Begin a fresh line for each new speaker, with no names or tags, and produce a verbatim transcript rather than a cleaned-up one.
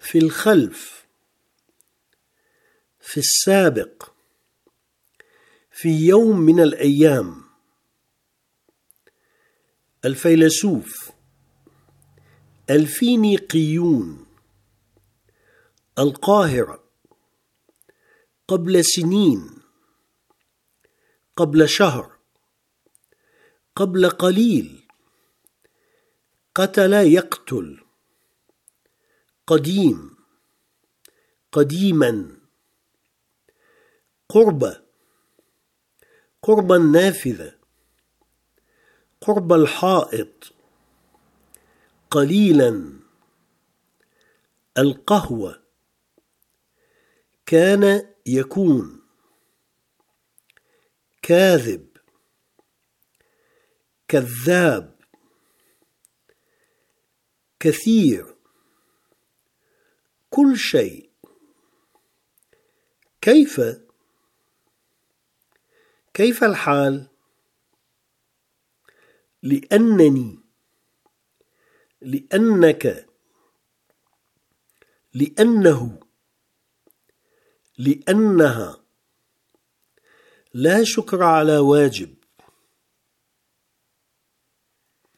في الخلف، في السابق، في يوم من الأيام. الفيلسوف، الفينيقيون، القاهرة، قبل سنين، قبل شهر، قبل قليل، قتل يقتل، قديم، قديما، قرب، قرب النافذة، قرب الحائط، قليلا، القهوة، كان يكون، كاذب، كذاب، كثير، كل شيء. كيف؟ كيف الحال؟ لأنني، لأنك، لأنه، لأنها. لا شكر على واجب.